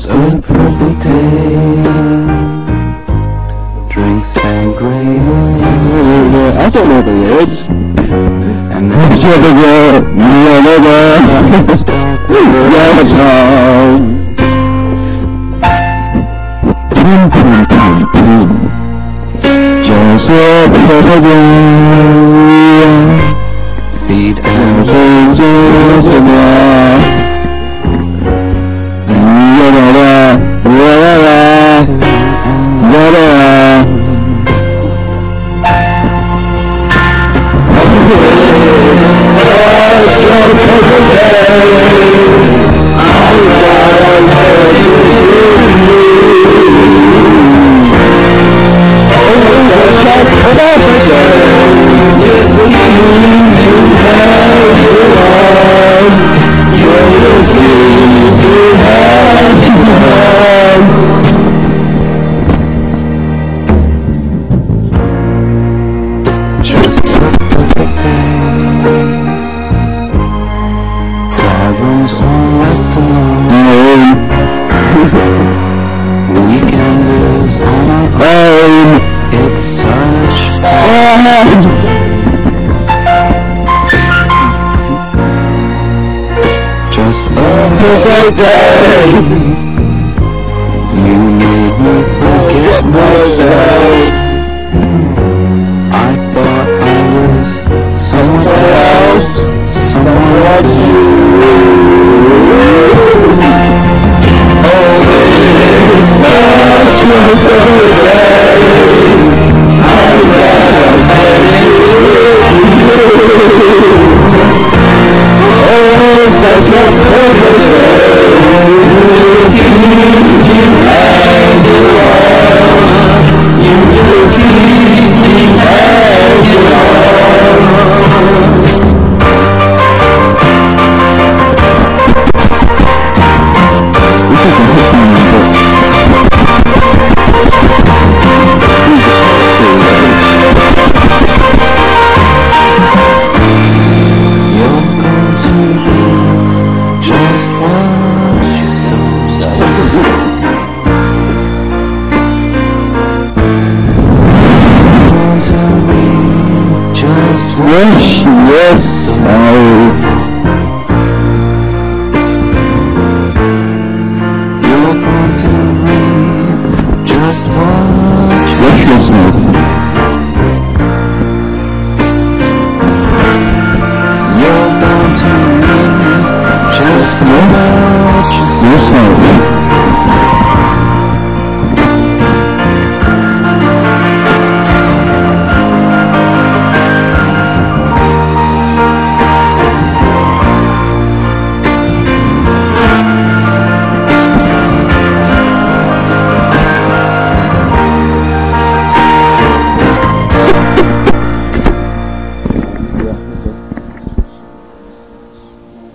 a perfect day. Drink sangria. I don't know the words. And then just a perfect day. feed and weekenders on our own. It's such fun. Just a perfect day. You made me forget myself. I thought I was someone else, someone like you. Yes, yes.